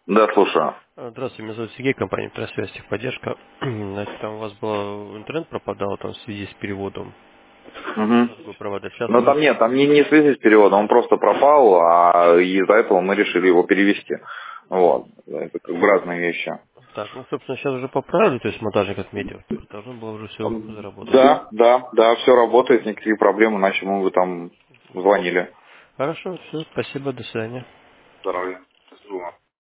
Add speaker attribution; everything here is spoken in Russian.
Speaker 1: Да, слушаю.
Speaker 2: Здравствуйте, меня зовут Сергей, компания «Трансвязь Техподдержка». Значит, там у вас был интернет пропадал там, в связи с переводом
Speaker 1: Угу.
Speaker 2: на другой провода. Сейчас
Speaker 1: Но
Speaker 2: уже...
Speaker 1: там нет, там не в связи с переводом, он просто пропал, а из-за этого мы решили его перевести. Вот. Это как бы разные вещи.
Speaker 2: Так, ну, собственно, сейчас уже поправили, то есть монтажник отметил. Должно было уже все заработать.
Speaker 1: Да, все работает, никаких проблем, иначе мы бы там звонили.
Speaker 2: Хорошо, все, спасибо, до свидания.
Speaker 1: Здоровья. Счастливо.